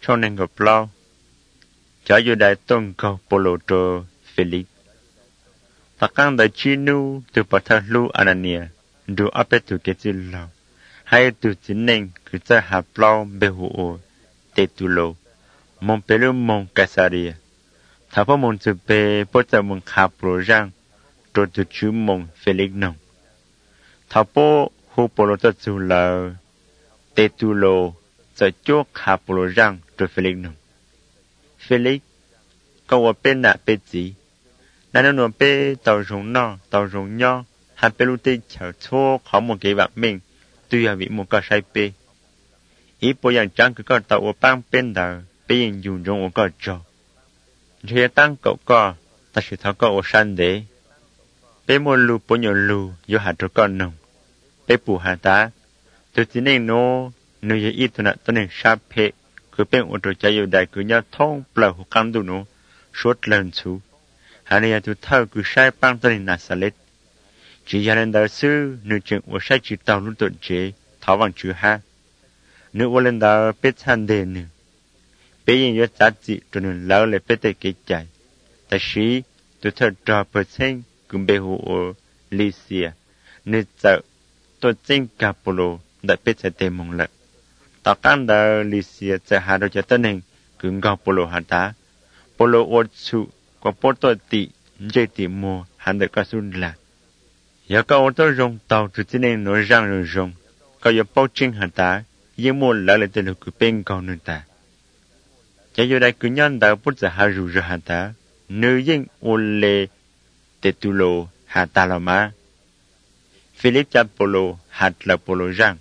cho nên gặp lo cho dù đại tôn cầu polo cho Felix ta căng đại chi nu từ bắt đầu lu Anania du áp từ cái gì lo hay từ chính nên cứ cho hạt lo bê hồ Tetulo mon pelu mon Caesarea thà phó mon từ bê bắt đầu mon khap pro giang rồi từ chữ mon Felix nông thà phó hồ polo cho chú là Tetulo giờ chỗ khap pro giang rồi Felix nông Felix có ở bên nạ bên gì nên nó bên tàu rồng nọ tàu rồng nho hai bên lúc tây chở chỗ có một cái vật mình tuy là bị một cái sai bên ý bộ dạng chẳng cứ có tàu ở bang bên đó bên dùng trong ở cái chỗ chỉ tăng cậu có ta sẽ tháo có ở sân đấy bên một lù bộ nhiều lù do hạt cho con nồng bên bù hạt tá từ chính nên nó nơi ít thôi nè tôi nên sắp hết cứ bên ô tô chạy vào đại cứ nhớ thông bờ hồ cam đủ nó suốt lần chú hà này tôi thâu cứ sai băng tôi nên nát sệt chỉ gia đình đạo sư nữ trường ở sai chỉ tàu luôn tuần chế tháo bằng chữ ha nữ ở lên đạo biết hành đề nữ bây giờ nhớ giá trị cho nên lão lại biết cái chạy tại sĩ tôi thâu trò bớt sinh cùng bê hồ ở Lycia nữ sợ tôi chính cả polo đã biết sẽ tìm mong lợi tao căn đã Lycia sẽ hạ được cho tên hình cứ ngọc polo hạt đá polo ở chủ có porto tị dây tị mùa hắn được các xuân là giờ có ô tô rong tàu từ trên này nổi răng rồi rong có giờ bao trinh hạt đá nhưng mua lại là từ lúc cứ bên con người ta giờ giờ đây cứ nhân đạo bút giờ hạ rủ rồi hạt đá nữ dân ô lê Tetulo hạt đá là má Philip cha polo hạt là polo răng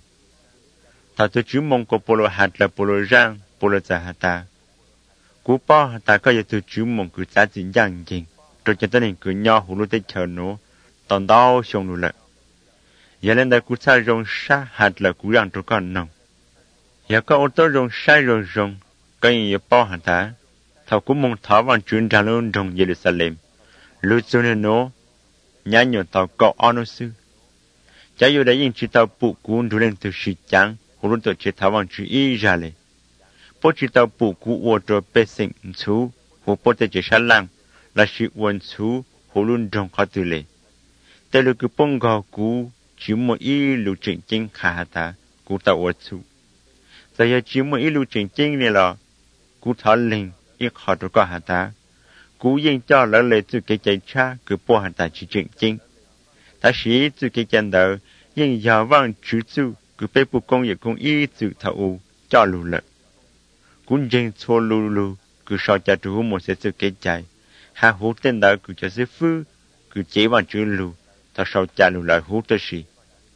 ta tôi chú mong có polo hạt là polo răng polo cha hạt đá cú bao hạt đá có giờ tôi chú mong cứ giá trị giang gì rồi cho tới nên cứ nhỏ hú lúa tới chờ nó tòn đau xong rồi lại giờ lên đây cú sai rong sa hạt là cú răng cho con nòng giờ có ô tô rong sai rồi rong có những bao hạt đá thầu cú mong tháo vào chuyến ra luôn trong Jerusalem lúc cho nên nó nhá nhiều tàu cọ ono sư chả yêu đấy những chỉ tàu phụ cú đủ lên từ sĩ trắng hú lúa tới chỉ tháo vào chuyến y raเลยbố chỉ tàu phụ cú ô tô bê sinh chú hú bố tới chỉ sát lăng là sự quân chú hú luôn trong khó từ lệแต่ลูกปงกอกูจิมอีลูจริงๆขาตากูตาวชูแต่ยาจิมอีลูจริงๆเนี่ยล่ะกูทอลิงอีขอตัวก็หาตากูยังเจ้าแล้วเลยจุกใจชาคือปวหันตาจริงๆถ้าสีจุกใจเดอยังยาวว่างชูจูคือไปปุกงอย่างคงอีจุเท่าเจ้าลูละกูยังโชลูคือชอบจะดูหมดเสียจุกใจหาหูเต้นเดอคือจะซื้อฟื้คือเจ้าวันจูลูta sau cha lu lại hú tới gì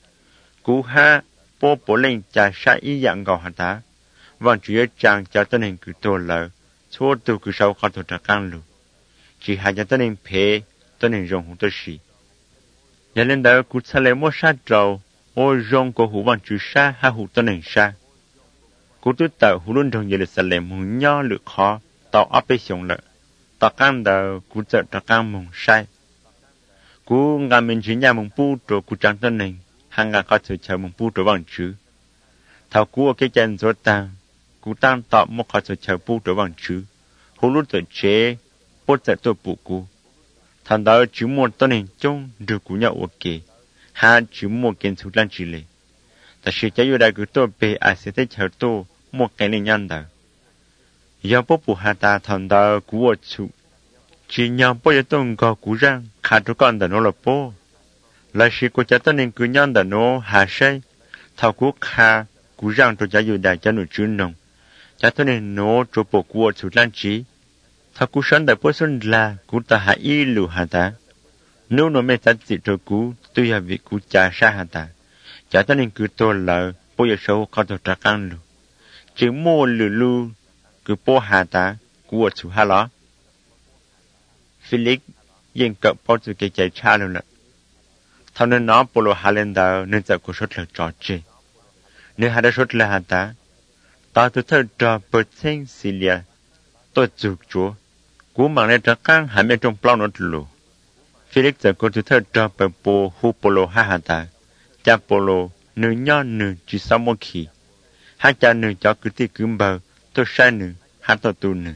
cú ha bố lên cha sai ý dạng gò hạt đá vẫn chủ yếu chàng cha tên hình cứ tô lợ số tu cứ sau khó tu trắc can lu chỉ hai cha tên hình phê tên hình rong hú tới gì nhà lên đó cú xa lệ mua sát trâu ô rong có hú vẫn chủ sa ha hú tên hình sa cú tu tạo hú luôn trong Jerusalem hú nhỏ lự khó tạo áp bê xong lợ tạo can đó cú chợ trắc can mong sai cú ngắm mình chỉ nhà mông pu rồi cú trắng tên này hàng ngàn con chờ mông pu rồi bằng chữ thảo cú ở cái chân rồi tăng cú tăng tạo một con chờ pu rồi bằng chữ hú lút rồi chế bớt giờ tôi phụ cú thằng đó chỉ một tên này chung được cú nhau ok hai chỉ một kiện số lan chỉ lệ ta sẽ cho đại cứ tôi về sẽ thấy chờ tôi một cái này nhăn đó giờ bố phụ hà ta thằng đó cú ở chủ chỉ nhằm bao giờ tôi có cú răng khá cho con đã nó là bố là sự của cha tôi nên cứ nhăn đã nó hạ say thao cú khá cú răng cho cha yêu đại cha nội chuyên nông cha tôi nên nó cho bộ của chủ lan trí thao cú sống đại bố xuân là cú ta hạ y lù hạ ta nếu nó mê ta chỉ cho cú tôi là vì cú cha sa hạ ta cha tôi nên cứ tôi là bao giờ sâu khó tôi trả căn lù chỉ mua lù cứ bố hạ ta cú ở chủ hạ ló Felixยังกับพอจะเกใจชาเลยนะเท่านั้นน้องโปโลฮาเลนดาเนื่องจากกูชดเลยจอดเจเนื้อหาได้ชดเลยฮะตาตอนตัวเธอจอเปิดเส้นซิเลียตัวจุกจัวกูมังในตะก้างหายไม่ตรงเปล่านดลูFelixจากกูตัวเธอจอเปิดโปฮูโปโลฮาตาจากโปโลเนื้อย่อเนื้อจีสามโมขีหากจากเนื้อจอคือที่กึมเบอต tôi sai nữ hát tôi tu nữ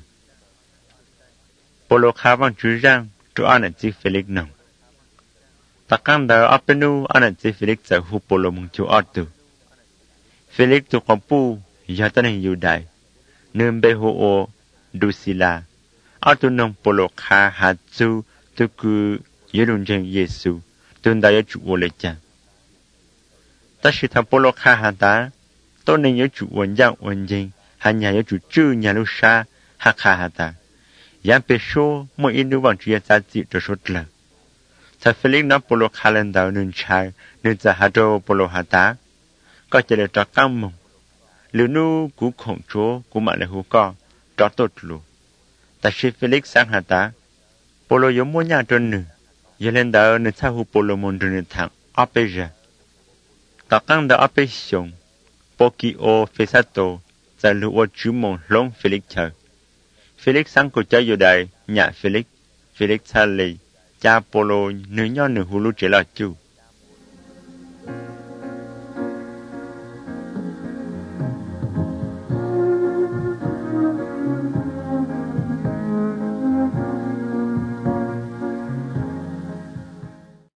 Polo khá bằng chú răng chú anh chỉ Felix nồng ta căng đờ apenu anh chỉ Felix sẽ hú Polo mong chú ở tu Felix tu con pu giờ tên hình yêu đại nên bê hô ô Drusilla ở tu nông Polo khá hạt chú tu cứ yêu đồn chân Giêsu tuân đại chủ ô lệ chăng ta chỉ thằng Polo khá hạt ta tôi nên nhớ chủ ổn giang ổn dinh hắn nhà nhớ chủ chư nhà lưu sa hạt khá hạt ta Yang pesho mo inu bang chia sa ji to shot la. Sa Felix na Polo calendar nun chai nun za hado Polo hata. Có chỉ để cho cam mong. Lưu nu cú khổng chúa cú mà lại hú co cho tốt lu. Ta si Felix sang hata. Polo giống mua nhà trơn nữ. Giờ lên đó nun sa hú Polo môn trơn thẳng áp ra. Ta căng đó áp xong. Pokio fesato za lu ô chú mong long Felix chờ. Felix sang của cha yêu đại nhà Felix cha lì cha Polo nữ nho nữ hulu chế là chú